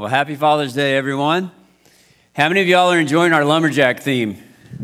Well, happy Father's Day, everyone. How many of y'all are enjoying our lumberjack theme?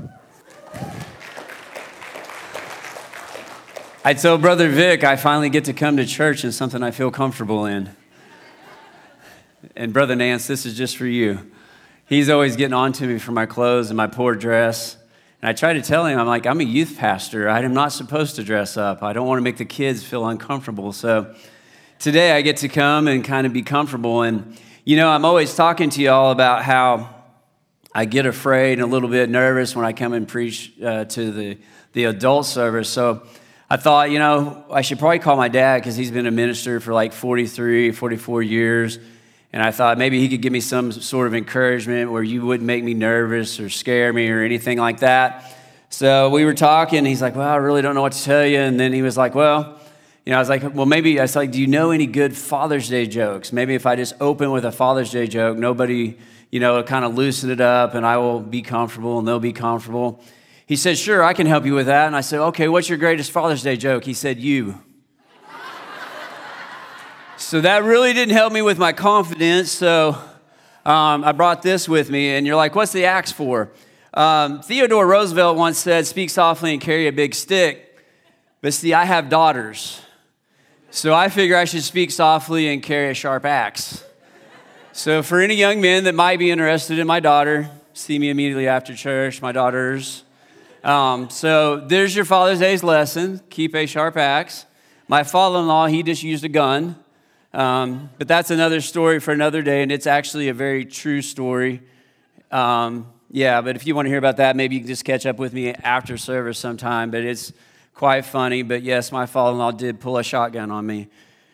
I told Brother Vic I finally get to come to church in something I feel comfortable in. And Brother Nance, this is just for you. He's always getting on to me for my clothes and my poor dress. And I try to tell him, I'm a youth pastor. I am not supposed to dress up. I don't want to make the kids feel uncomfortable. So today I get to come and kind of be comfortable. And I'm always talking to y'all about how I get afraid and a little bit nervous when I come and preach to the adult service. So I thought, I should probably call my dad because he's been a minister for like 43, 44 years. And I thought maybe he could give me some sort of encouragement where you wouldn't make me nervous or scare me or anything like that. So we were talking. He's like, well, I really don't know what to tell you. And then he was like, I was like, do you know any good Father's Day jokes? Maybe if I just open with a Father's Day joke, nobody, kind of loosen it up and I will be comfortable and they'll be comfortable. He said, sure, I can help you with that. And I said, okay, what's your greatest Father's Day joke? He said, you. So that really didn't help me with my confidence. So I brought this with me and you're like, what's the axe for? Theodore Roosevelt once said, speak softly and carry a big stick. But see, I have daughters. So I figure I should speak softly and carry a sharp axe. So for any young men that might be interested in my daughter, see me immediately after church, my daughters. So there's your Father's Day's lesson, keep a sharp axe. My father-in-law, he just used a gun. But that's another story for another day, and it's actually a very true story. But if you want to hear about that, maybe you can just catch up with me after service sometime, but it's quite funny. But yes, my father-in-law did pull a shotgun on me.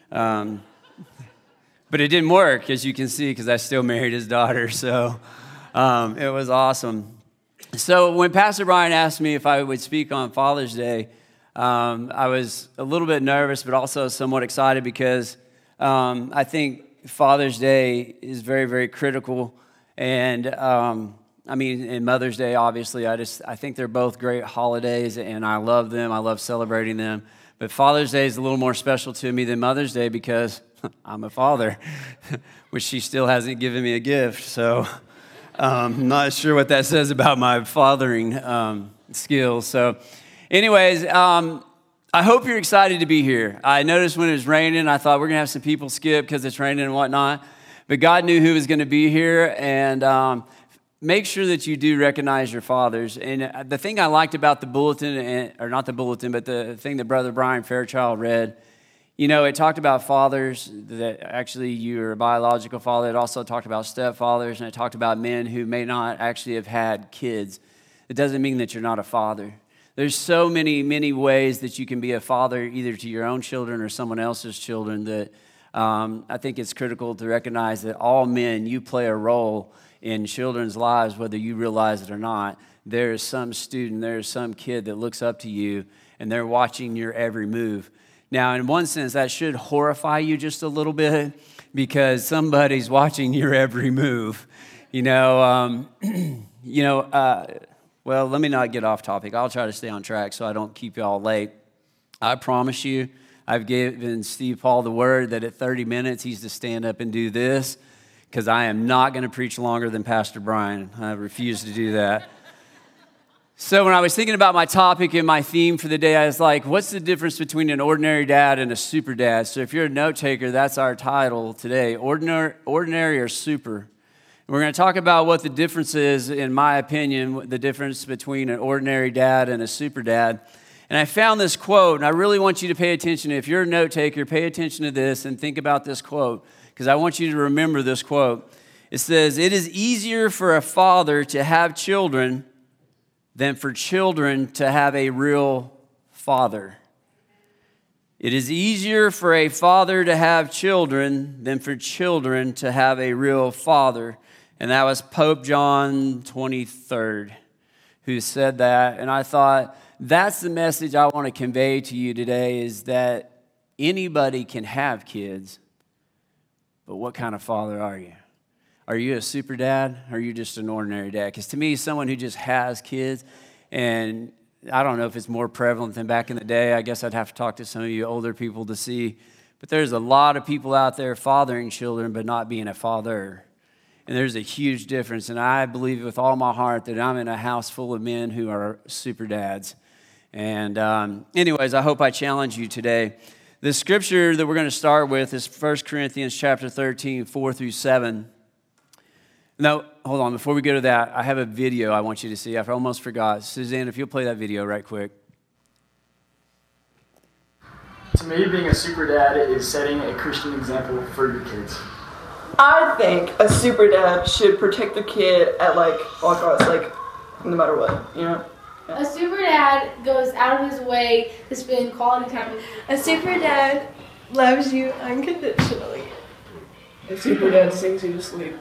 But it didn't work, as you can see, because I still married his daughter. So it was awesome. So when Pastor Brian asked me if I would speak on Father's Day, I was a little bit nervous, but also somewhat excited because I think Father's Day is very, very critical. And and Mother's Day, obviously, I think they're both great holidays, and I love them. I love celebrating them. But Father's Day is a little more special to me than Mother's Day because I'm a father, which she still hasn't given me a gift. So I'm not sure what that says about my fathering skills. So anyways, I hope you're excited to be here. I noticed when it was raining, I thought we're going to have some people skip because it's raining and whatnot. But God knew who was going to be here, and make sure that you do recognize your fathers. And the thing I liked about the bulletin, or not the bulletin, but the thing that Brother Brian Fairchild read, it talked about fathers, that actually you're a biological father. It also talked about stepfathers, and it talked about men who may not actually have had kids. It doesn't mean that you're not a father. There's so many ways that you can be a father, either to your own children or someone else's children, that I think it's critical to recognize that all men, you play a role in children's lives, whether you realize it or not. There is some student, there is some kid that looks up to you, and they're watching your every move. Now, in one sense, that should horrify you just a little bit because somebody's watching your every move. Well, let me not get off topic. I'll try to stay on track so I don't keep y'all late. I promise you, I've given Steve Paul the word that at 30 minutes he's to stand up and do this because I am not going to preach longer than Pastor Brian. I refuse to do that. So when I was thinking about my topic and my theme for the day, I was like, what's the difference between an ordinary dad and a super dad? So if you're a note taker, that's our title today, ordinary or super. We're going to talk about what the difference is, in my opinion, the difference between an ordinary dad and a super dad. And I found this quote, and I really want you to pay attention. If you're a note taker, pay attention to this and think about this quote, because I want you to remember this quote. It says, it is easier for a father to have children than for children to have a real father. It is easier for a father to have children than for children to have a real father. And that was Pope John 23rd who said that. And I thought, that's the message I want to convey to you today, is that anybody can have kids, but what kind of father are you? Are you a super dad, or are you just an ordinary dad? Because to me, someone who just has kids, and I don't know if it's more prevalent than back in the day. I guess I'd have to talk to some of you older people to see. But there's a lot of people out there fathering children, but not being a father. And there's a huge difference. And I believe with all my heart that I'm in a house full of men who are super dads. And anyways, I hope I challenge you today. The scripture that we're going to start with is 1 Corinthians chapter 13, 4 through 7. No, hold on. Before we go to that, I have a video I want you to see. I almost forgot. Suzanne, if you'll play that video right quick. To me, being a super dad is setting a Christian example for your kids. I think a super dad should protect the kid at all costs, no matter what, you know? Yeah. A super dad goes out of his way to spend quality time. A super dad loves you unconditionally. A super dad sings you to sleep.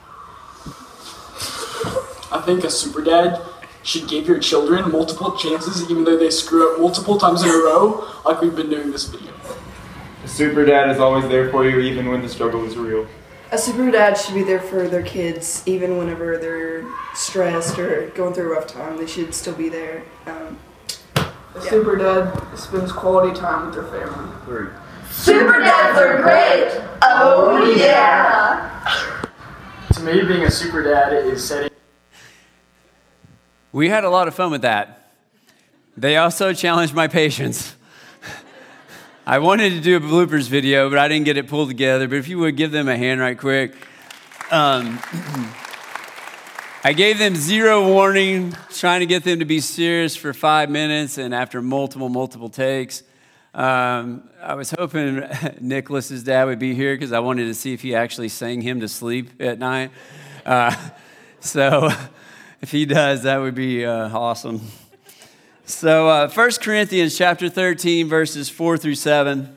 I think a super dad should give your children multiple chances even though they screw up multiple times in a row, like we've been doing this video. A super dad is always there for you even when the struggle is real. A super dad should be there for their kids even whenever they're stressed or going through a rough time. They should still be there. A super dad spends quality time with their family. Super dads are great! Oh yeah! To me, being a super dad is setting... We had a lot of fun with that. They also challenged my patience. I wanted to do a bloopers video, but I didn't get it pulled together. But if you would give them a hand right quick. I gave them zero warning, trying to get them to be serious for 5 minutes, and after multiple takes. I was hoping Nicholas's dad would be here because I wanted to see if he actually sang him to sleep at night. So if he does, that would be awesome. So 1 Corinthians chapter 13, verses 4 through 7.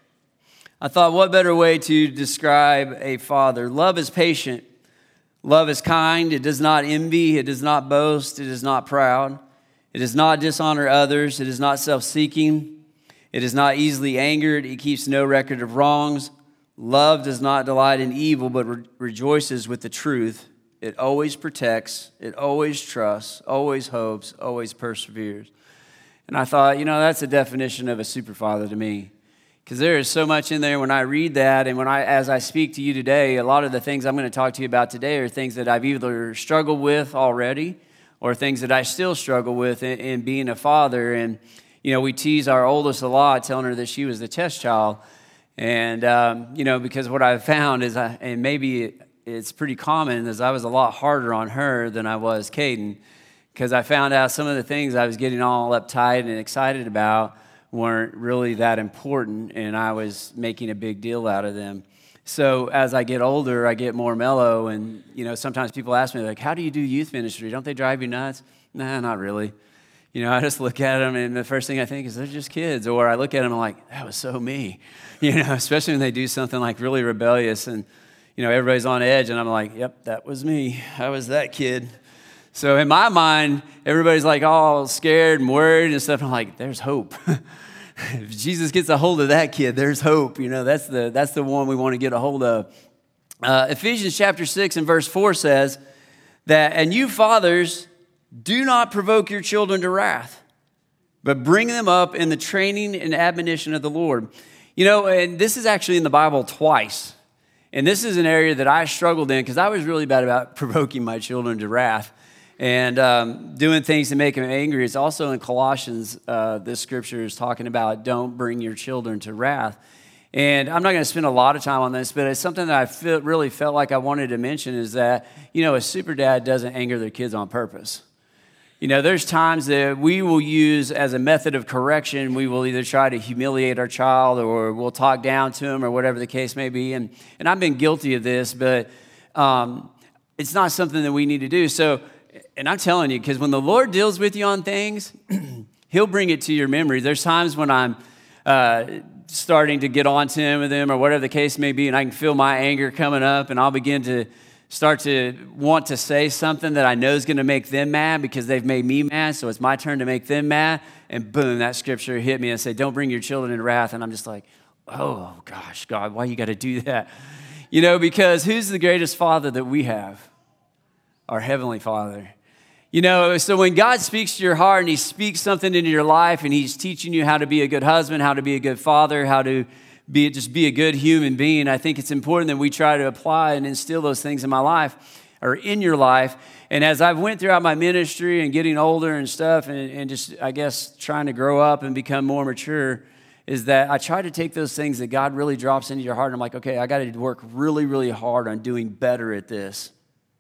I thought, what better way to describe a father? Love is patient. Love is kind. It does not envy. It does not boast. It is not proud. It does not dishonor others. It is not self-seeking. It is not easily angered. It keeps no record of wrongs. Love does not delight in evil, but rejoices with the truth. It always protects. It always trusts, always hopes, always perseveres. And I thought, that's a definition of a super father to me. Because there is so much in there when I read that, and as I speak to you today, a lot of the things I'm going to talk to you about today are things that I've either struggled with already or things that I still struggle with in being a father. And, we tease our oldest a lot, telling her that she was the test child. And, because what I've found is, and maybe it's pretty common, is I was a lot harder on her than I was Caden. Because I found out some of the things I was getting all uptight and excited about weren't really that important, and I was making a big deal out of them. So as I get older, I get more mellow, and sometimes people ask me, how do you do youth ministry? Don't they drive you nuts? Nah, not really. I just look at them, and the first thing I think is they're just kids. Or I look at them and I'm like, that was so me. Especially when they do something like really rebellious, and everybody's on edge, and I'm like, yep, that was me. I was that kid. So in my mind, everybody's like all scared and worried and stuff. And I'm like, there's hope. If Jesus gets a hold of that kid, there's hope. That's the one we want to get a hold of. Ephesians chapter 6 and verse 4 says that, and you fathers, do not provoke your children to wrath, but bring them up in the training and admonition of the Lord. And this is actually in the Bible twice. And this is an area that I struggled in because I was really bad about provoking my children to wrath and doing things to make them angry. It's also in Colossians, this scripture is talking about don't bring your children to wrath. And I'm not going to spend a lot of time on this, but it's something that I really felt like I wanted to mention is that, a super dad doesn't anger their kids on purpose. There's times that we will use as a method of correction, we will either try to humiliate our child or we'll talk down to them or whatever the case may be. And I've been guilty of this, but it's not something that we need to do. So, and I'm telling you, because when the Lord deals with you on things, He'll bring it to your memory. There's times when I'm starting to get on to Him with Him or whatever the case may be, and I can feel my anger coming up, and I'll begin to start to want to say something that I know is going to make them mad because they've made me mad, so it's my turn to make them mad, and boom, that scripture hit me and said, don't bring your children into wrath, and I'm just like, oh gosh, God, why you got to do that? Because who's the greatest father that we have? Our Heavenly Father. So when God speaks to your heart and He speaks something into your life and He's teaching you how to be a good husband, how to be a good father, how to be a good human being. I think it's important that we try to apply and instill those things in my life or in your life. And as I've went throughout my ministry and getting older and stuff and just, I guess, trying to grow up and become more mature, is that I try to take those things that God really drops into your heart. And I'm like, okay, I got to work really, really hard on doing better at this.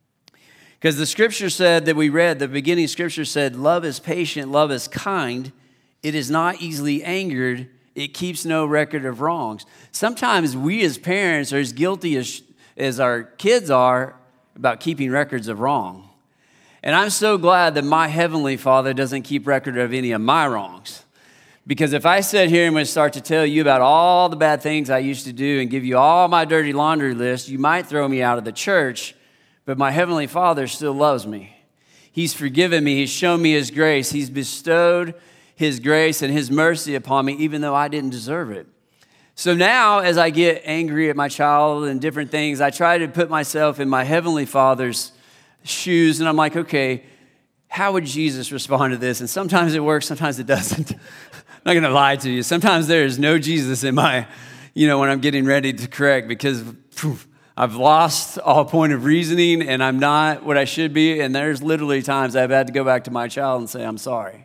Because the scripture said that we read, the beginning scripture said, love is patient, love is kind. It is not easily angered. It keeps no record of wrongs. Sometimes we as parents are as guilty as our kids are about keeping records of wrong. And I'm so glad that my Heavenly Father doesn't keep record of any of my wrongs. Because if I sit here and would start to tell you about all the bad things I used to do and give you all my dirty laundry list, you might throw me out of the church, but my Heavenly Father still loves me. He's forgiven me. He's shown me His grace. He's bestowed His grace and His mercy upon me, even though I didn't deserve it. So now, as I get angry at my child and different things, I try to put myself in my Heavenly Father's shoes, and I'm like, okay, how would Jesus respond to this? And sometimes it works, sometimes it doesn't. I'm not going to lie to you. Sometimes there is no Jesus in my, when I'm getting ready to correct, because I've lost all point of reasoning and I'm not what I should be. And there's literally times I've had to go back to my child and say, I'm sorry.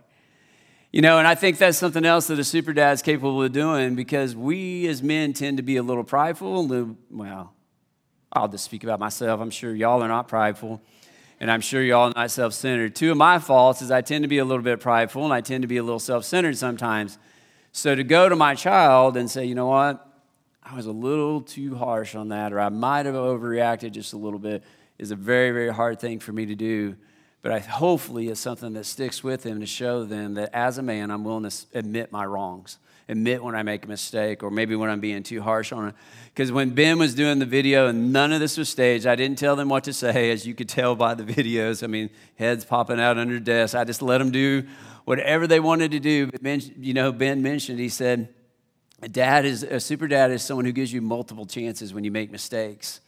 And I think that's something else that a super dad's capable of doing, because we as men tend to be a little prideful. Well, I'll just speak about myself. I'm sure y'all are not prideful. And I'm sure y'all are not self-centered. Two of my faults is I tend to be a little bit prideful and I tend to be a little self-centered sometimes. So to go to my child and say, you know what, I was a little too harsh on that, or I might have overreacted just a little bit, is a very, very hard thing for me to do. But hopefully it's something that sticks with them to show them that as a man, I'm willing to admit my wrongs, admit when I make a mistake, or maybe when I'm being too harsh on it. Because when Ben was doing the video and none of this was staged, I didn't tell them what to say, as you could tell by the videos. I mean, heads popping out under desks. I just let them do whatever they wanted to do. But Ben mentioned, he said, a super dad is someone who gives you multiple chances when you make mistakes.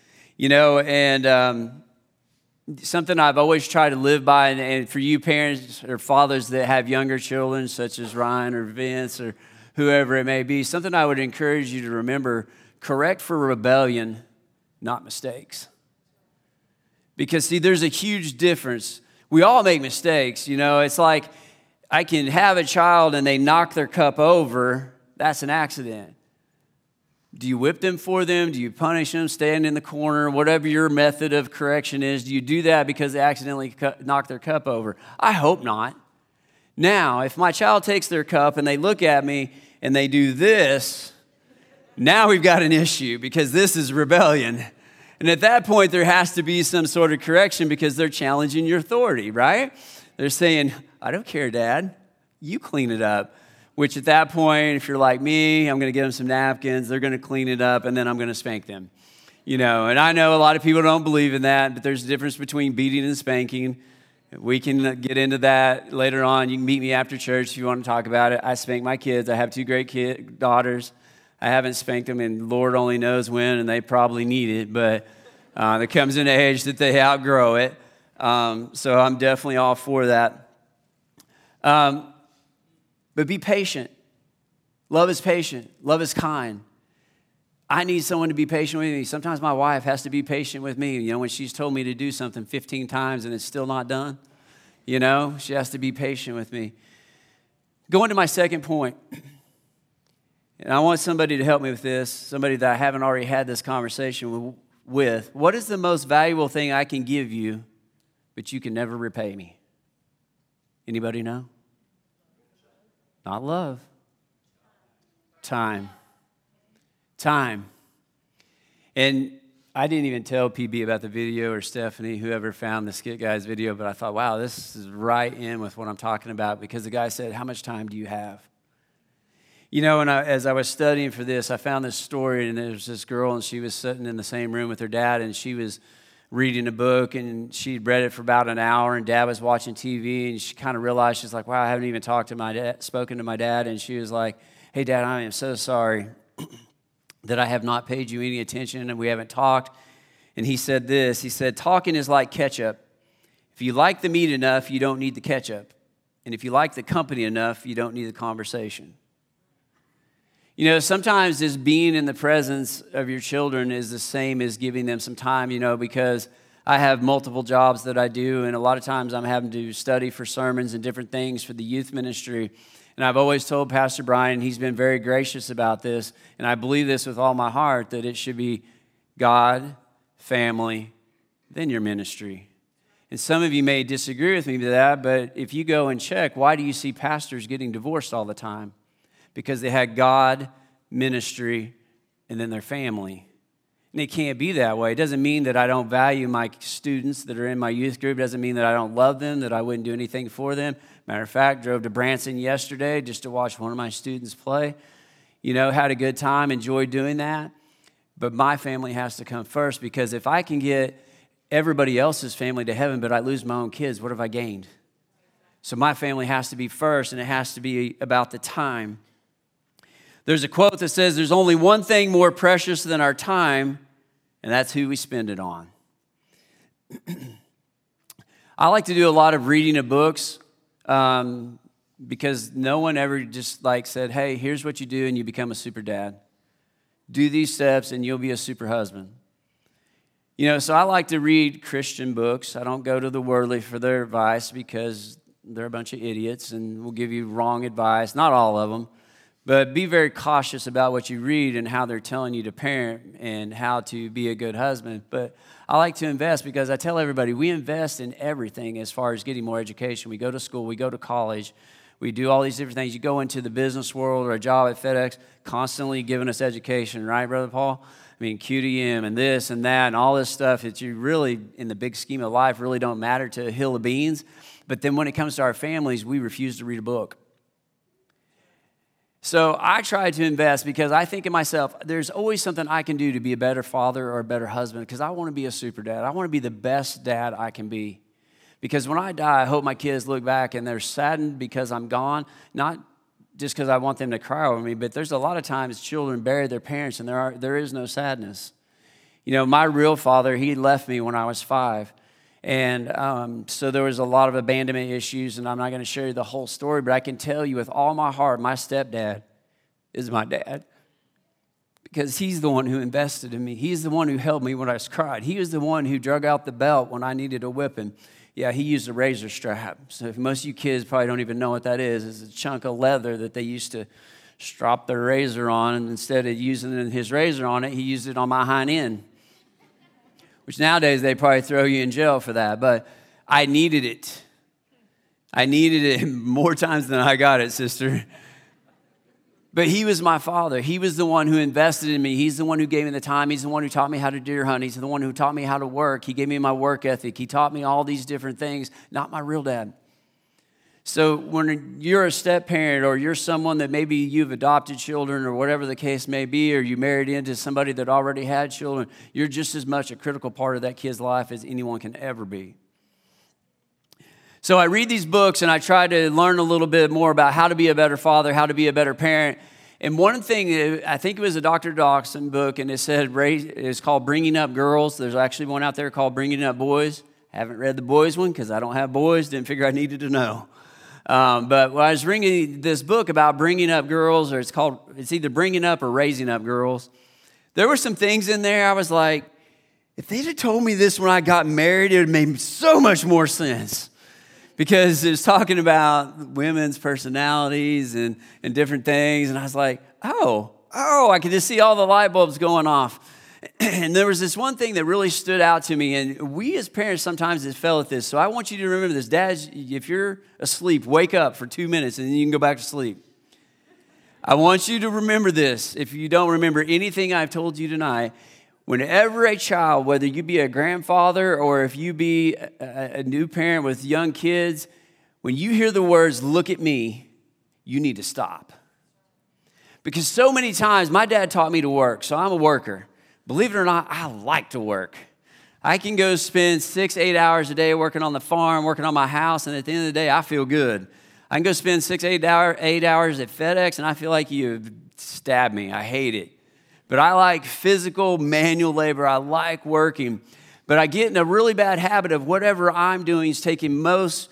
And something I've always tried to live by, and for you parents or fathers that have younger children, such as Ryan or Vince or whoever it may be, something I would encourage you to remember: correct for rebellion, not mistakes. Because, see, there's a huge difference. We all make mistakes, It's like I can have a child and they knock their cup over. That's an accident. Do you whip them for them? Do you punish them, stand in the corner, whatever your method of correction is? Do you do that because they accidentally knock their cup over? I hope not. Now, if my child takes their cup and they look at me and they do this, now we've got an issue, because this is rebellion. And at that point, there has to be some sort of correction, because they're challenging your authority, right? They're saying, I don't care, Dad. You clean it up. Which at that point, if you're like me, I'm going to give them some napkins, they're going to clean it up, and then I'm going to spank them. And I know a lot of people don't believe in that, but there's a difference between beating and spanking. We can get into that later on. You can meet me after church if you want to talk about it. I spank my kids. I have two great daughters. I haven't spanked them, and Lord only knows when, and they probably need it, but there comes an age that they outgrow it. So I'm definitely all for that. But be patient. Love is patient. Love is kind. I need someone to be patient with me. Sometimes my wife has to be patient with me. When she's told me to do something 15 times and it's still not done, she has to be patient with me. Going to my second point, and I want somebody to help me with this, somebody that I haven't already had this conversation with. What is the most valuable thing I can give you, but you can never repay me? Anybody know? Not love. Time. And I didn't even tell PB about the video, or Stephanie, whoever found the Skit Guys video, but I thought, wow, this is right in with what I'm talking about, because the guy said, how much time do you have? And as I was studying for this, I found this story, and there was this girl, and she was sitting in the same room with her dad, and she was reading a book, and she'd read it for about an hour, and Dad was watching TV, and she kind of realized, she's like, wow, I haven't even spoken to my dad, and she was like, hey, Dad, I am so sorry that I have not paid you any attention, and we haven't talked. And he said this, he said, talking is like ketchup. If you like the meat enough, you don't need the ketchup. And if you like the company enough, you don't need the conversation. You know, sometimes just being in the presence of your children is the same as giving them some time, you know, because I have multiple jobs that I do, and a lot of times I'm having to study for sermons and different things for the youth ministry. And I've always told Pastor Brian, he's been very gracious about this, and I believe this with all my heart, that it should be God, family, then your ministry. And some of you may disagree with me with that, but if you go and check, why do you see pastors getting divorced all the time? Because they had God, ministry, and then their family. And it can't be that way. It doesn't mean that I don't value my students that are in my youth group. It doesn't mean that I don't love them, that I wouldn't do anything for them. Matter of fact, drove to Branson yesterday just to watch one of my students play. You know, had a good time, enjoyed doing that. But my family has to come first, because if I can get everybody else's family to heaven, but I lose my own kids, what have I gained? So my family has to be first, and it has to be about the time. There's a quote that says, there's only one thing more precious than our time, and that's who we spend it on. I like to do a lot of reading of books because no one ever just like said, hey, here's what you do and you become a super dad. Do these steps and you'll be a super husband. You know, so I like to read Christian books. I don't go to the worldly for their advice because they're a bunch of idiots and will give you wrong advice. Not all of them. But be very cautious about what you read and how they're telling you to parent and how to be a good husband. But I like to invest because I tell everybody we invest in everything as far as getting more education. We go to school, we go to college, we do all these different things. You go into the business world or a job at FedEx, constantly giving us education, right, Brother Paul? I mean, QDM and this and that and all this stuff that you really, in the big scheme of life, really don't matter to a hill of beans. But then when it comes to our families, we refuse to read a book. So I try to invest because I think to myself, there's always something I can do to be a better father or a better husband, because I want to be a super dad. I want to be the best dad I can be. Because when I die, I hope my kids look back and they're saddened because I'm gone, not just because I want them to cry over me, but there's a lot of times children bury their parents and there is no sadness. You know, my real father, he left me when I was 5. And so there was a lot of abandonment issues, and I'm not going to share you the whole story, but I can tell you with all my heart, my stepdad is my dad, because he's the one who invested in me. He's the one who held me when I was cried. He was the one who drug out the belt when I needed a whipping. Yeah, he used a razor strap. So if most of you kids probably don't even know what that is. It's a chunk of leather that they used to strop their razor on, and instead of using his razor on it, he used it on my hind end. Which nowadays they probably throw you in jail for that, but I needed it. I needed it more times than I got it, sister. But he was my father. He was the one who invested in me. He's the one who gave me the time. He's the one who taught me how to deer hunt. He's the one who taught me how to work. He gave me my work ethic. He taught me all these different things, not my real dad. So when you're a step parent, or you're someone that maybe you've adopted children or whatever the case may be, or you married into somebody that already had children, you're just as much a critical part of that kid's life as anyone can ever be. So I read these books and I try to learn a little bit more about how to be a better father, how to be a better parent. And one thing, I think it was a Dr. Dawson book, and it said it's called Bringing Up Girls. There's actually one out there called Bringing Up Boys. I haven't read the boys one because I don't have boys. Didn't figure I needed to know. But when I was reading this book about bringing up girls, or it's either bringing up or raising up girls, there were some things in there I was like, if they'd have told me this when I got married, it would have made so much more sense. Because it was talking about women's personalities and different things. And I was like, oh, I could just see all the light bulbs going off. And there was this one thing that really stood out to me, and we as parents sometimes have failed at this. So I want you to remember this. Dads, if you're asleep, wake up for 2 minutes and then you can go back to sleep. I want you to remember this. If you don't remember anything I've told you tonight, whenever a child, whether you be a grandfather or if you be a new parent with young kids, when you hear the words, look at me, you need to stop. Because so many times, my dad taught me to work, so I'm a worker. Believe it or not, I like to work. I can go spend 6-8 hours a day working on the farm, working on my house, and at the end of the day, I feel good. I can go spend 6-8 hours at FedEx, and I feel like you stabbed me. I hate it. But I like physical manual labor. I like working. But I get in a really bad habit of whatever I'm doing is taking more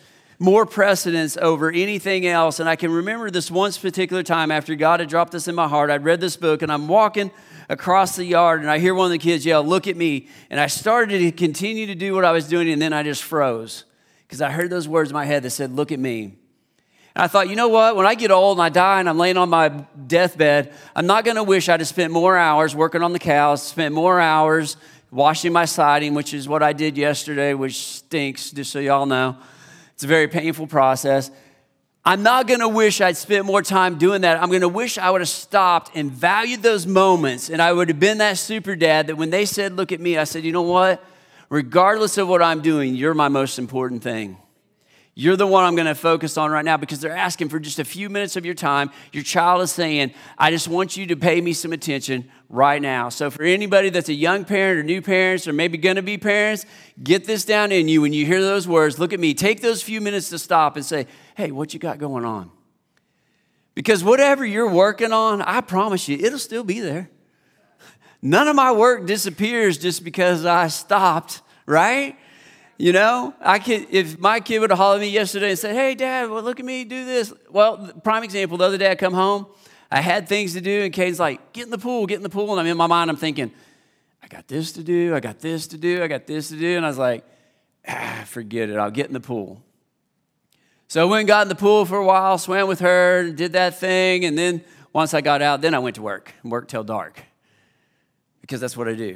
more precedence over anything else. And I can remember this once particular time after God had dropped this in my heart. I'd read this book, and I'm walking across the yard, and I hear one of the kids yell, "Look at me." And I started to continue to do what I was doing, and then I just froze because I heard those words in my head that said, "Look at me." And I thought, you know what? When I get old and I die and I'm laying on my deathbed, I'm not going to wish I'd have spent more hours working on the cows, spent more hours washing my siding, which is what I did yesterday, which stinks, just so y'all know. It's a very painful process. I'm not going to wish I'd spent more time doing that. I'm going to wish I would have stopped and valued those moments, and I would have been that super dad that when they said, "Look at me," I said, you know what? Regardless of what I'm doing, you're my most important thing. You're the one I'm going to focus on right now, because they're asking for just a few minutes of your time. Your child is saying, "I just want you to pay me some attention right now." So for anybody that's a young parent or new parents or maybe going to be parents, get this down in you. When you hear those words, "Look at me," take those few minutes to stop and say, "Hey, what you got going on?" Because whatever you're working on, I promise you, it'll still be there. None of my work disappears just because I stopped, right? You know, if my kid would have hollered at me yesterday and said, "Hey, Dad, well, look at me do this." Well, prime example, the other day I come home, I had things to do, and Caden's like, "Get in the pool, get in the pool." And I'm in my mind, I'm thinking, I got this to do, I got this to do, I got this to do. And I was like, forget it, I'll get in the pool. So I went and got in the pool for a while, swam with her, did that thing. And then once I got out, then I went to work till dark, because that's what I do.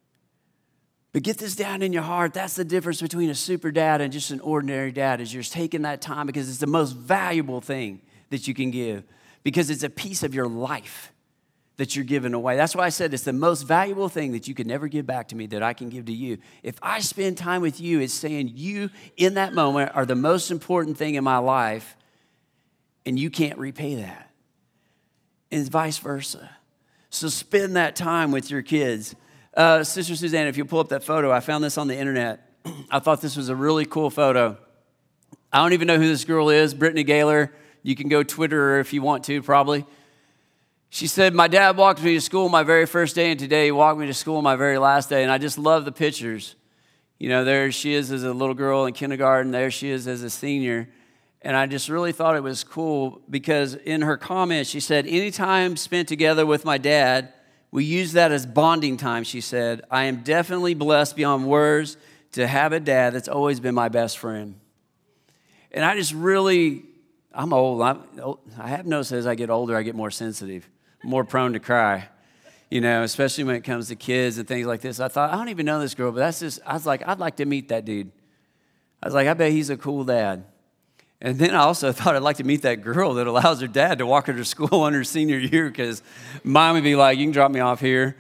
But get this down in your heart. That's the difference between a super dad and just an ordinary dad, is you're taking that time, because it's the most valuable thing that you can give, because it's a piece of your life that you're giving away. That's why I said it's the most valuable thing that you could never give back to me that I can give to you. If I spend time with you, it's saying you in that moment are the most important thing in my life, and you can't repay that. And vice versa. So spend that time with your kids. Sister Suzanne, if you pull up that photo, I found this on the internet. I thought this was a really cool photo. I don't even know who this girl is, Brittany Gaylor. You can go Twitter her if you want to, probably. She said, "My dad walked me to school my very first day, and today he walked me to school my very last day." And I just love the pictures. You know, there she is as a little girl in kindergarten. There she is as a senior. And I just really thought it was cool, because in her comments, she said, "Any time spent together with my dad, we use that as bonding time," she said. "I am definitely blessed beyond words to have a dad that's always been my best friend." And I just really, I'm old. I have noticed as I get older, I get more sensitive, more prone to cry, you know, especially when it comes to kids and things like this. I thought, I don't even know this girl, but I was like, I'd like to meet that dude. I was like, I bet he's a cool dad. And then I also thought I'd like to meet that girl that allows her dad to walk her to school on her senior year, because mine would be like, "You can drop me off here."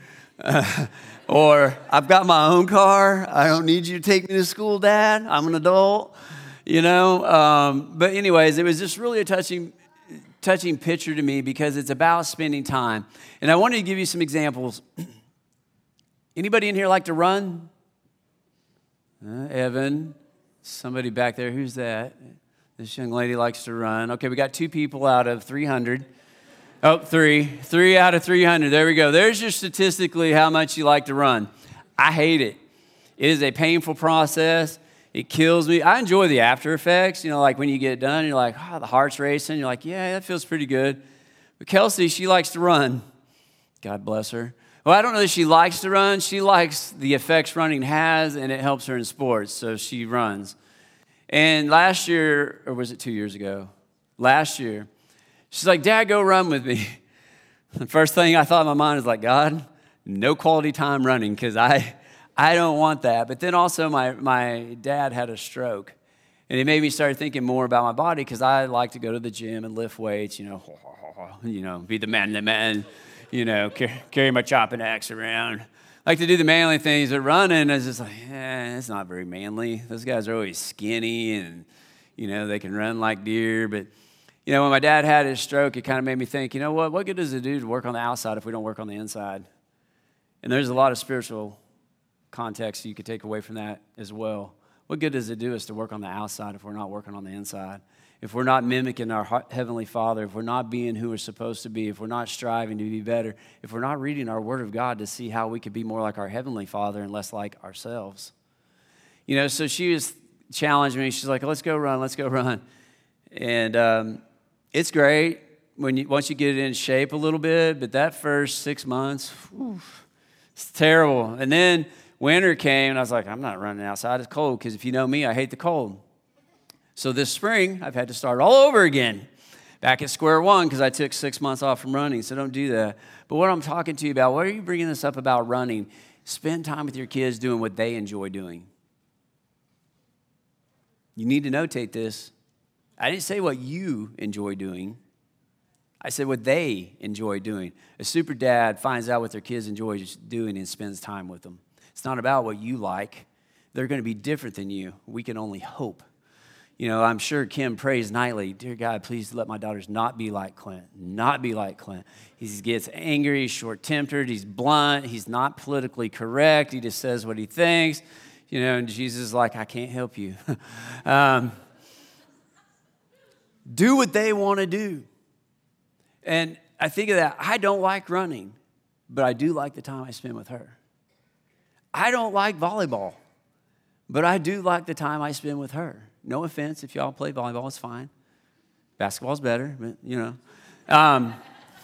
Or, "I've got my own car. I don't need you to take me to school, Dad. I'm an adult." You know? But anyways, it was just really a touching picture to me, because it's about spending time. And I wanted to give you some examples. Anybody in here like to run? Evan. Somebody back there. Who's that? This young lady likes to run. Okay, we got 2 people out of 300. Oh, 3. 3 out of 300. There we go. There's just statistically how much you like to run. I hate it. It is a painful process. It kills me. I enjoy the after effects. You know, like when you get done, you're like, the heart's racing. You're like, yeah, that feels pretty good. But Kelsey, she likes to run. God bless her. Well, I don't know that she likes to run. She likes the effects running has, and it helps her in sports, so she runs. And last year, or was it 2 years ago? Last year, she's like, "Dad, go run with me." The first thing I thought in my mind is like, God, no quality time running, because I don't want that. But then also my dad had a stroke, and it made me start thinking more about my body, because I like to go to the gym and lift weights, you know, be the man, you know, carry my chopping axe around. I like to do the manly things, but running is just like, it's not very manly. Those guys are always skinny, and, you know, they can run like deer. But, you know, when my dad had his stroke, it kind of made me think, you know what good does it do to work on the outside if we don't work on the inside? And there's a lot of spiritual context you could take away from that as well. What good does it do us to work on the outside if we're not working on the inside? If we're not mimicking our Heavenly Father, if we're not being who we're supposed to be, if we're not striving to be better, if we're not reading our Word of God to see how we could be more like our Heavenly Father and less like ourselves. You know, so she was challenged me. She's like, let's go run. And it's great once you get it in shape a little bit, but that first 6 months, it's terrible. And then winter came, and I was like, I'm not running outside. It's cold, because if you know me, I hate the cold. So this spring, I've had to start all over again, back at square one, because I took 6 months off from running, so don't do that. But what I'm talking to you about, why are you bringing this up about running? Spend time with your kids doing what they enjoy doing. You need to notate this. I didn't say what you enjoy doing. I said what they enjoy doing. A super dad finds out what their kids enjoy doing and spends time with them. It's not about what you like. They're going to be different than you. We can only hope. You know, I'm sure Kim prays nightly, dear God, please let my daughters not be like Clint, not be like Clint. He gets angry, he's short-tempered, he's blunt, he's not politically correct, he just says what he thinks. You know, and Jesus is like, I can't help you. Do what they want to do. And I think of that. I don't like running, but I do like the time I spend with her. I don't like volleyball, but I do like the time I spend with her. No offense if y'all play volleyball, it's fine. Basketball's better, but you know.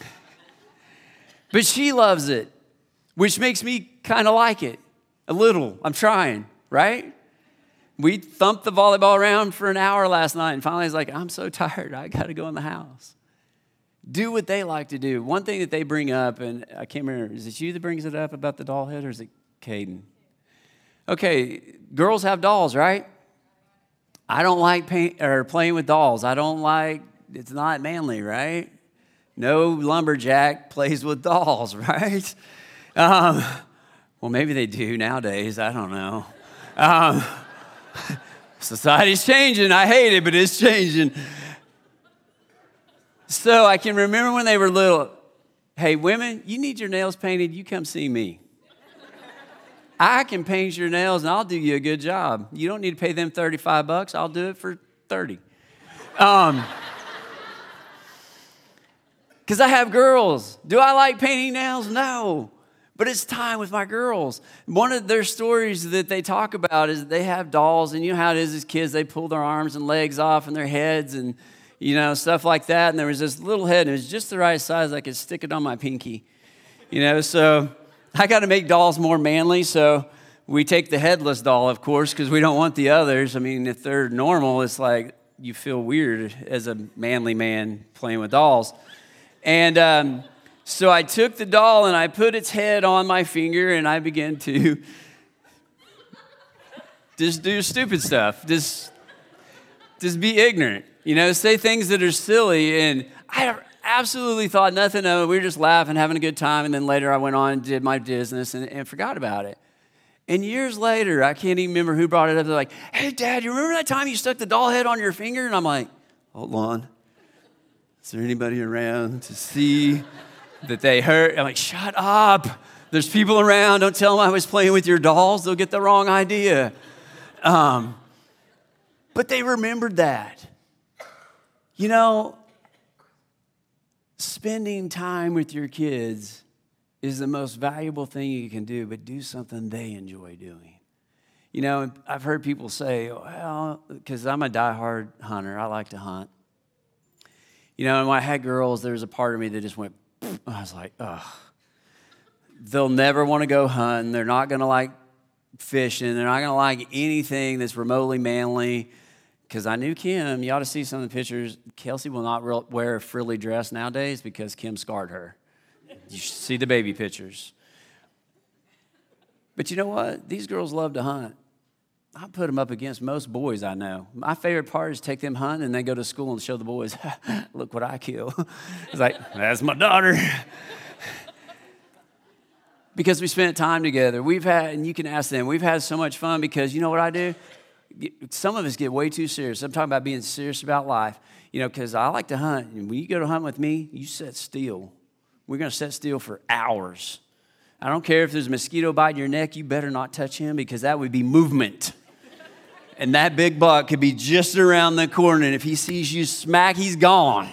But she loves it, which makes me kind of like it a little. I'm trying, right? We thumped the volleyball around for an hour last night, and finally I was like, I'm so tired, I got to go in the house. Do what they like to do. One thing that they bring up, and I can't remember, is it you that brings it up about the doll head, or is it Caden? Okay, girls have dolls, right? I don't like playing with dolls. It's not manly, right? No lumberjack plays with dolls, right? Well, maybe they do nowadays. I don't know. Society's changing. I hate it, but it's changing. So I can remember when they were little, hey, women, you need your nails painted, you come see me. I can paint your nails and I'll do you a good job. You don't need to pay them $35. I'll do it for $30. Because I have girls. Do I like painting nails? No. But it's time with my girls. One of their stories that they talk about is they have dolls, and you know how it is as kids, they pull their arms and legs off and their heads and you know, stuff like that. And there was this little head, and it was just the right size. I could stick it on my pinky, you know. So I got to make dolls more manly. So we take the headless doll, of course, because we don't want the others. I mean, if they're normal, it's like you feel weird as a manly man playing with dolls. And so I took the doll, and I put its head on my finger, and I began to just do stupid stuff. Just be ignorant. You know, say things that are silly, and I absolutely thought nothing of it. We were just laughing, having a good time, and then later I went on and did my business and forgot about it. And years later, I can't even remember who brought it up. They're like, hey, Dad, you remember that time you stuck the doll head on your finger? And I'm like, hold on. Is there anybody around to see that they hurt? I'm like, shut up. There's people around. Don't tell them I was playing with your dolls. They'll get the wrong idea. But they remembered that. You know, spending time with your kids is the most valuable thing you can do, but do something they enjoy doing. You know, I've heard people say, well, because I'm a diehard hunter, I like to hunt. You know, and when I had girls, there was a part of me that just went, I was like, ugh. They'll never want to go hunting. They're not going to like fishing. They're not going to like anything that's remotely manly. Because I knew Kim, you ought to see some of the pictures. Kelsey will not wear a frilly dress nowadays because Kim scarred her. You should see the baby pictures. But you know what? These girls love to hunt. I put them up against most boys I know. My favorite part is take them hunting and then go to school and show the boys, look what I kill. It's like, that's my daughter. Because we spent time together. We've had, and you can ask them, we've had so much fun because you know what I do? Some of us get way too serious. I'm talking about being serious about life, you know, because I like to hunt. And when you go to hunt with me, you set still. We're going to set still for hours. I don't care if there's a mosquito biting your neck. You better not touch him because that would be movement. And that big buck could be just around the corner. And if he sees you smack, he's gone.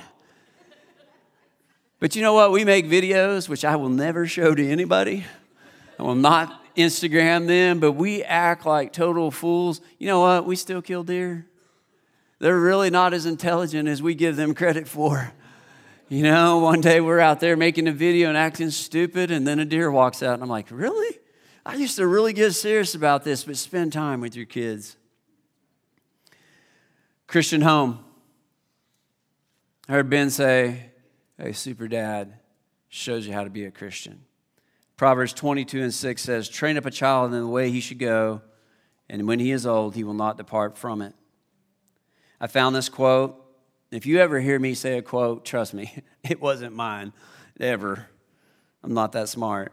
But you know what? We make videos, which I will never show to anybody. I will not Instagram them, but we act like total fools. You know what? We still kill deer. They're really not as intelligent as we give them credit for. You know, one day we're out there making a video and acting stupid, and then a deer walks out, and I'm like, really? I used to really get serious about this, but spend time with your kids. Christian home. I heard Ben say, hey, super dad shows you how to be a Christian. Proverbs 22:6 says, train up a child in the way he should go, and when he is old, he will not depart from it. I found this quote. If you ever hear me say a quote, trust me, it wasn't mine, ever. I'm not that smart.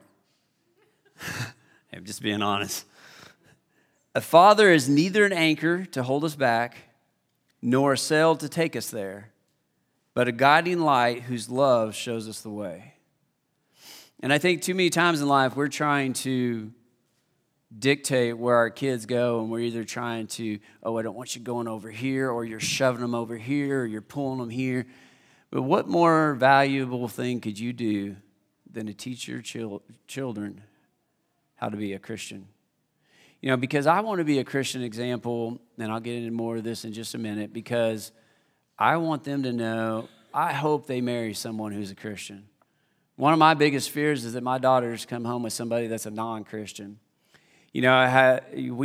I'm just being honest. A father is neither an anchor to hold us back, nor a sail to take us there, but a guiding light whose love shows us the way. And I think too many times in life, we're trying to dictate where our kids go, and we're either trying to, oh, I don't want you going over here, or you're shoving them over here, or you're pulling them here. But what more valuable thing could you do than to teach your children how to be a Christian? You know, because I want to be a Christian example, and I'll get into more of this in just a minute, because I want them to know, I hope they marry someone who's a Christian. One of my biggest fears is that my daughters come home with somebody that's a non-Christian. You know,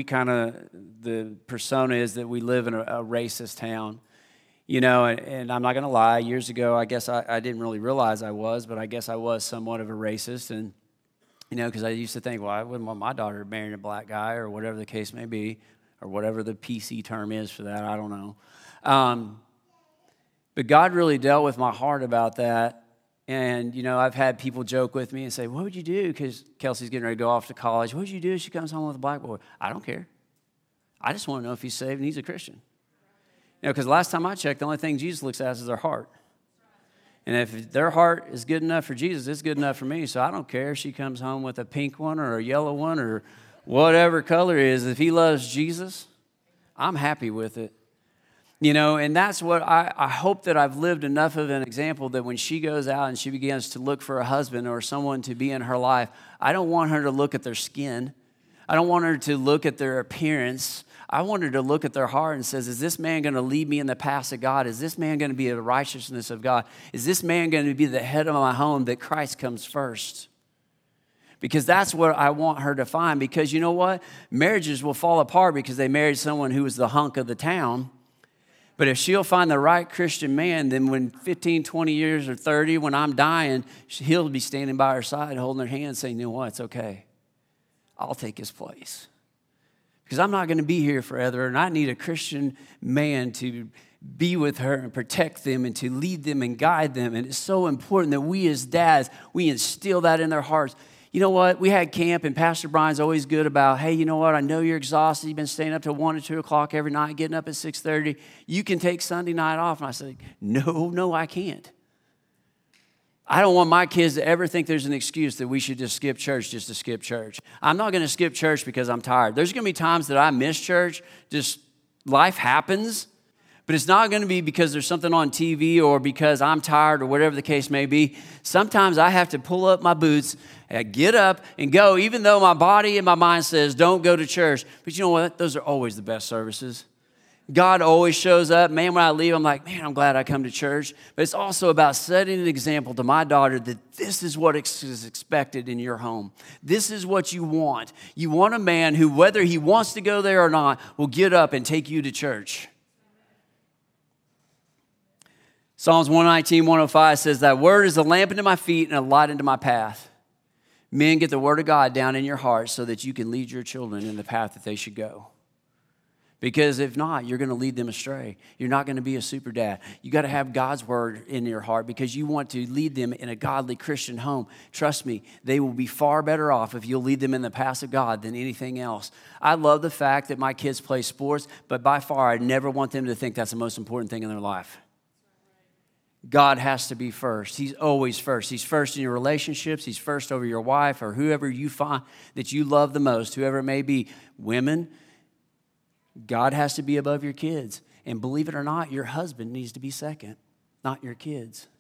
the persona is that we live in a racist town. You know, and I'm not going to lie, years ago, I guess I didn't really realize I was, but I guess I was somewhat of a racist. And, you know, because I used to think, well, I wouldn't want my daughter marrying a black guy, or whatever the case may be, or whatever the PC term is for that, I don't know. But God really dealt with my heart about that. And, you know, I've had people joke with me and say, what would you do? Because Kelsey's getting ready to go off to college. What would you do if she comes home with a black boy? I don't care. I just want to know if he's saved and he's a Christian. You know, because last time I checked, the only thing Jesus looks at is their heart. And if their heart is good enough for Jesus, it's good enough for me. So I don't care if she comes home with a pink one or a yellow one or whatever color it is. If he loves Jesus, I'm happy with it. You know, and that's what I hope that I've lived enough of an example that when she goes out and she begins to look for a husband or someone to be in her life, I don't want her to look at their skin. I don't want her to look at their appearance. I want her to look at their heart and says, is this man going to lead me in the paths of God? Is this man going to be the righteousness of God? Is this man going to be the head of my home, that Christ comes first? Because that's what I want her to find. Because you know what? Marriages will fall apart because they married someone who was the hunk of the town. But if she'll find the right Christian man, then when 15, 20 years or 30, when I'm dying, he'll be standing by her side, holding her hand, saying, you know what, it's okay. I'll take his place. Because I'm not going to be here forever, and I need a Christian man to be with her and protect them and to lead them and guide them. And it's so important that we as dads, we instill that in their hearts. You know what? We had camp, and Pastor Brian's always good about, hey, you know what? I know you're exhausted. You've been staying up till 1 or 2 o'clock every night, getting up at 6:30. You can take Sunday night off. And I said, no, I can't. I don't want my kids to ever think there's an excuse that we should just skip church just to skip church. I'm not going to skip church because I'm tired. There's going to be times that I miss church. Just life happens. But it's not going to be because there's something on TV or because I'm tired or whatever the case may be. Sometimes I have to pull up my boots, get up and go, even though my body and my mind says don't go to church. But you know what? Those are always the best services. God always shows up. Man, when I leave, I'm like, man, I'm glad I come to church. But it's also about setting an example to my daughter that this is what is expected in your home. This is what you want. You want a man who, whether he wants to go there or not, will get up and take you to church. Psalms 119, 105 says, that word is a lamp unto my feet and a light unto my path. Men, get the word of God down in your heart so that you can lead your children in the path that they should go. Because if not, you're going to lead them astray. You're not going to be a super dad. You got to have God's word in your heart because you want to lead them in a godly Christian home. Trust me, they will be far better off if you'll lead them in the paths of God than anything else. I love the fact that my kids play sports, but by far, I never want them to think that's the most important thing in their life. God has to be first. He's always first. He's first in your relationships. He's first over your wife or whoever you find that you love the most, whoever it may be. Women, God has to be above your kids. And believe it or not, your husband needs to be second, not your kids.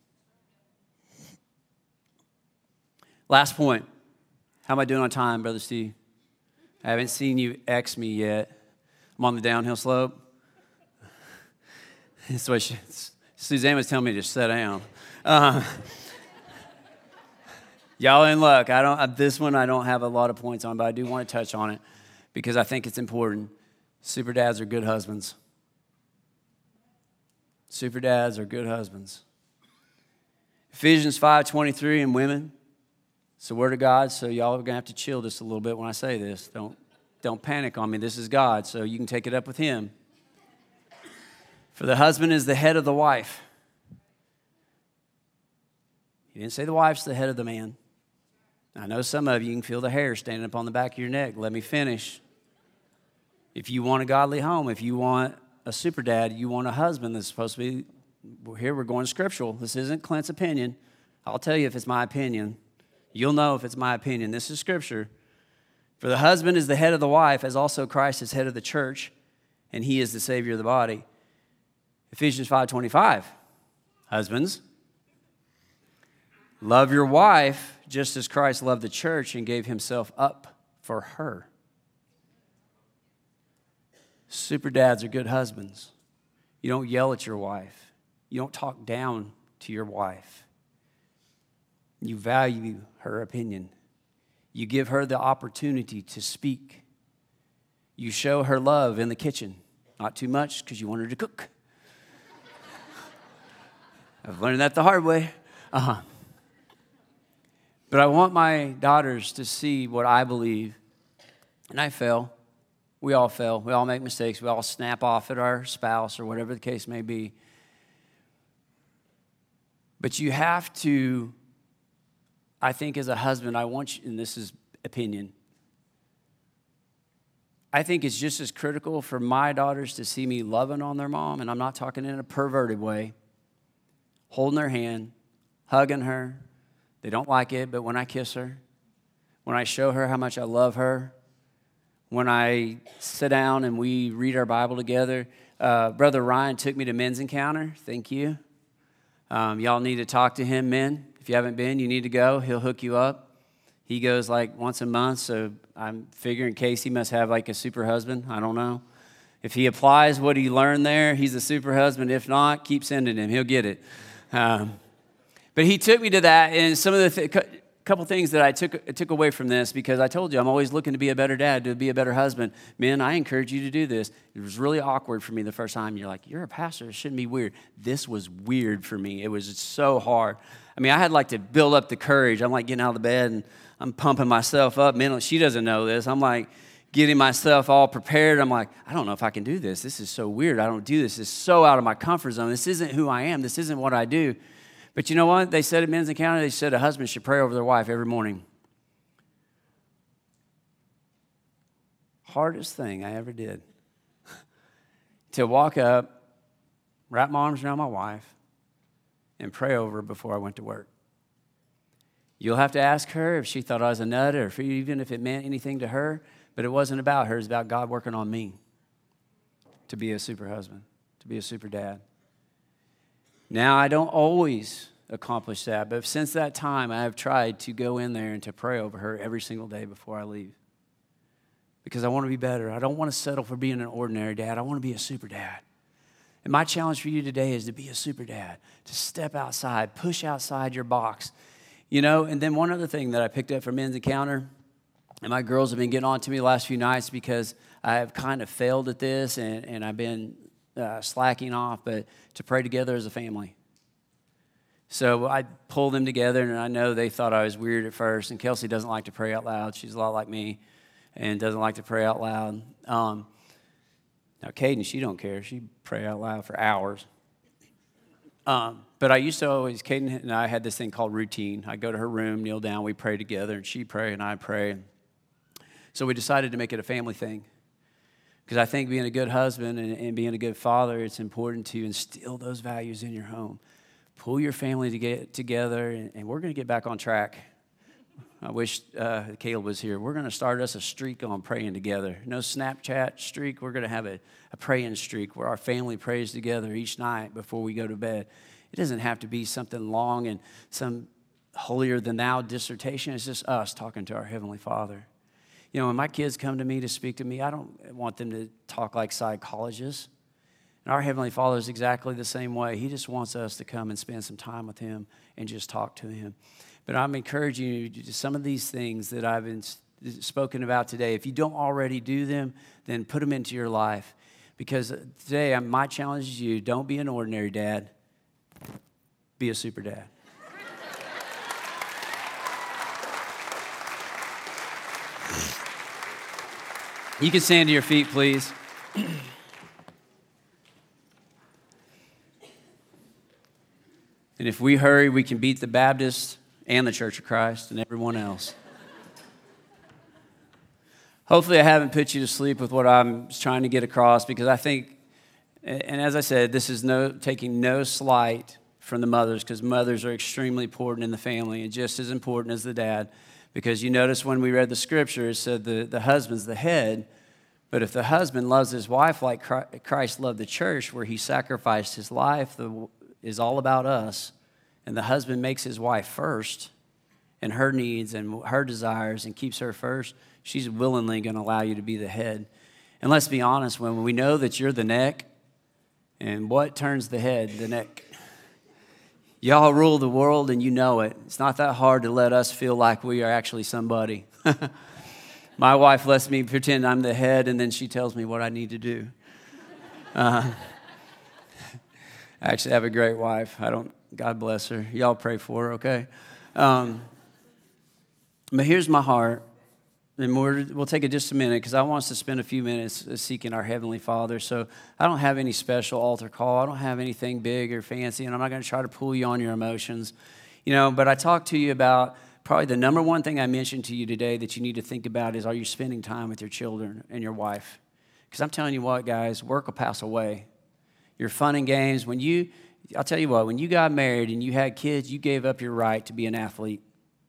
Last point. How am I doing on time, Brother Steve? I haven't seen you X me yet. I'm on the downhill slope. That's what Suzanne was telling me to sit down. Y'all in luck. This one I don't have a lot of points on, but I do want to touch on it because I think it's important. Super dads are good husbands. Super dads are good husbands. Ephesians 5:23, and women, it's the word of God, so y'all are going to have to chill just a little bit when I say this. Don't panic on me. This is God, so you can take it up with him. For the husband is the head of the wife. He didn't say the wife's the head of the man. I know some of you can feel the hair standing up on the back of your neck. Let me finish. If you want a godly home, if you want a super dad, you want a husband that's supposed to be, here we're going scriptural. This isn't Clint's opinion. I'll tell you if it's my opinion. You'll know if it's my opinion. This is scripture. For the husband is the head of the wife, as also Christ is head of the church, and he is the Savior of the body. Ephesians 5:25. Husbands, love your wife just as Christ loved the church and gave himself up for her. Super dads are good husbands. You don't yell at your wife. You don't talk down to your wife. You value her opinion. You give her the opportunity to speak. You show her love in the kitchen. Not too much because you want her to cook. I've learned that the hard way. But I want my daughters to see what I believe. And I fail. We all fail. We all make mistakes. We all snap off at our spouse or whatever the case may be. But you have to, I think as a husband, I want you, and this is opinion, I think it's just as critical for my daughters to see me loving on their mom, and I'm not talking in a perverted way, holding their hand, hugging her. They don't like it, but when I kiss her, when I show her how much I love her, when I sit down and we read our Bible together. Brother Ryan took me to Men's Encounter. Thank you. Y'all need to talk to him, men. If you haven't been, you need to go. He'll hook you up. He goes like once a month, so I'm figuring Casey must have like a super husband. I don't know. If he applies what he learned there, he's a super husband. If not, keep sending him. He'll get it. But he took me to that, and some of the couple things that I took away from this, because I told you I'm always looking to be a better dad, to be a better husband. Men, I encourage you to do this. It was really awkward for me the first time. You're like, you're a pastor. It shouldn't be weird. This was weird for me. It was so hard. I mean, I had like to build up the courage. I'm like getting out of the bed, and I'm pumping myself up mentally. She doesn't know this. I'm like getting myself all prepared. I'm like, I don't know if I can do this. This is so weird. I don't do this. It's so out of my comfort zone. This isn't who I am. This isn't what I do. But you know what? They said at Men's Encounter, they said a husband should pray over their wife every morning. Hardest thing I ever did. To walk up, wrap my arms around my wife, and pray over her before I went to work. You'll have to ask her if she thought I was a nut, or even if it meant anything to her, but it wasn't about her. It was about God working on me to be a super husband, to be a super dad. Now, I don't always accomplish that, but since that time, I have tried to go in there and to pray over her every single day before I leave. Because I want to be better. I don't want to settle for being an ordinary dad. I want to be a super dad. And my challenge for you today is to be a super dad, to step outside, push outside your box. You know, and then one other thing that I picked up from Men's Encounter, and my girls have been getting on to me the last few nights because I have kind of failed at this, and I've been slacking off, but to pray together as a family. So I pulled them together, and I know they thought I was weird at first, and Kelsey doesn't like to pray out loud. She's a lot like me and doesn't like to pray out loud. Now, Caden, she don't care. She pray out loud for hours. But I used to always, Caden and I had this thing called routine. I go to her room, kneel down, we pray together, and she pray and I pray. So we decided to make it a family thing. Because I think being a good husband and being a good father, it's important to instill those values in your home. Pull your family to get together, and we're going to get back on track. I wish Caleb was here. We're going to start us a streak on praying together. No Snapchat streak. We're going to have a praying streak where our family prays together each night before we go to bed. It doesn't have to be something long and some holier-than-thou dissertation. It's just us talking to our Heavenly Father. You know, when my kids come to me to speak to me, I don't want them to talk like psychologists. And our Heavenly Father is exactly the same way. He just wants us to come and spend some time with Him and just talk to Him. But I'm encouraging you to some of these things that I've been spoken about today. If you don't already do them, then put them into your life. Because today, my challenge is you, don't be an ordinary dad. Be a super dad. You can stand to your feet, please. And if we hurry, we can beat the Baptists and the Church of Christ and everyone else. Hopefully I haven't put you to sleep with what I'm trying to get across, because I think, and as I said, this is taking no slight from the mothers, because mothers are extremely important in the family and just as important as the dad. Because you notice when we read the scripture, it said the husband's the head. But if the husband loves his wife like Christ loved the church, where he sacrificed his life, is all about us, and the husband makes his wife first and her needs and her desires and keeps her first, she's willingly going to allow you to be the head. And let's be honest, when we know that you're the neck, and what turns the head? The neck. Y'all rule the world and you know it. It's not that hard to let us feel like we are actually somebody. My wife lets me pretend I'm the head, and then she tells me what I need to do. I actually have a great wife. God bless her. Y'all pray for her, okay? But here's my heart. And we'll take just a minute, because I want us to spend a few minutes seeking our Heavenly Father. So I don't have any special altar call. I don't have anything big or fancy, and I'm not going to try to pull you on your emotions. You know, but I talked to you about probably the number one thing I mentioned to you today that you need to think about is, are you spending time with your children and your wife? Because I'm telling you what, guys, work will pass away. Your fun and games, I'll tell you what, when you got married and you had kids, you gave up your right to be an athlete.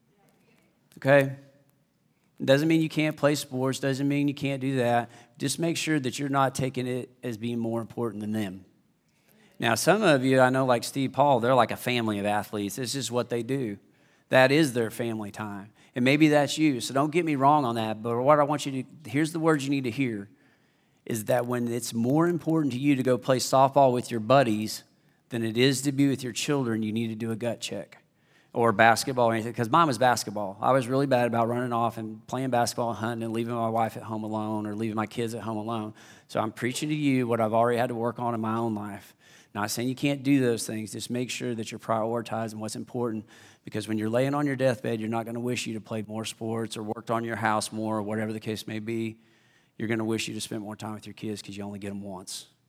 Okay? Doesn't mean you can't play sports, doesn't mean you can't do that. Just make sure that you're not taking it as being more important than them. Now, some of you, I know, like Steve Paul, they're like a family of athletes. It's just what they do. That is their family time. And maybe that's you, so don't get me wrong on that. But what I want you to, here's the words you need to hear, is that when it's more important to you to go play softball with your buddies than it is to be with your children, you need to do a gut check. Or basketball or anything, because mine was basketball. I was really bad about running off and playing basketball and hunting and leaving my wife at home alone or leaving my kids at home alone. So I'm preaching to you what I've already had to work on in my own life. Not saying you can't do those things. Just make sure that you're prioritizing what's important, because when you're laying on your deathbed, you're not going to wish you to played more sports or worked on your house more or whatever the case may be. You're going to wish you to spend more time with your kids, because you only get them once.